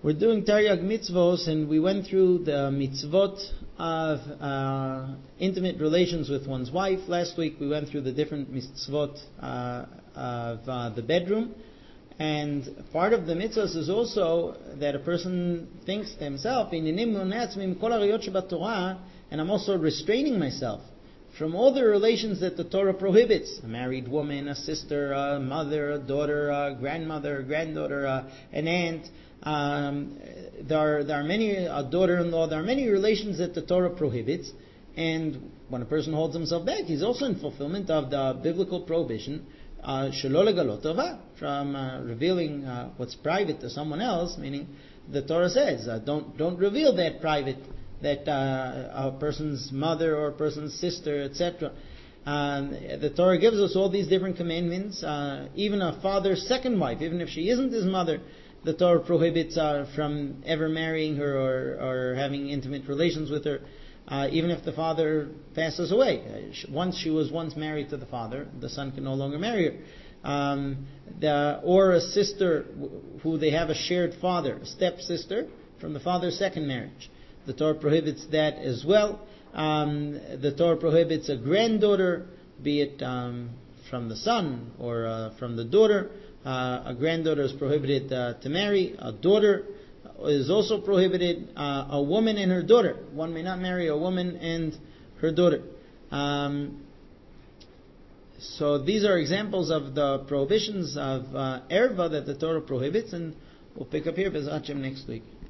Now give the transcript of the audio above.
We're doing Taryag mitzvos, and we went through the mitzvot of intimate relations with one's wife. Last week we went through the different mitzvot of the bedroom. And part of the mitzvahs is also that a person thinks to himself, and I'm also restraining myself from all the relations that the Torah prohibits. A married woman, a sister, a mother, a daughter, a grandmother, a granddaughter, an aunt. There are many, a daughter-in-law. There are many relations that the Torah prohibits. And when a person holds himself back, he's also in fulfillment of the biblical prohibition shelo legalot tova, from revealing what's private to someone else. Meaning, the Torah says, don't reveal that private, that a person's mother or a person's sister, etc. The Torah gives us all these different commandments. Even a father's second wife, even if she isn't his mother, the Torah prohibits from ever marrying her or having intimate relations with her. Even if the father passes away. Once she was married to the father, the son can no longer marry her. Or a sister who they have a shared father, a stepsister from the father's second marriage. The Torah prohibits that as well. The Torah prohibits a granddaughter, be it from the son or from the daughter. A granddaughter is prohibited to marry. A daughter is also prohibited. A woman and her daughter. One may not marry a woman and her daughter. So these are examples of the prohibitions of erva that the Torah prohibits, and we'll pick up here B'ezrat Hashem next week.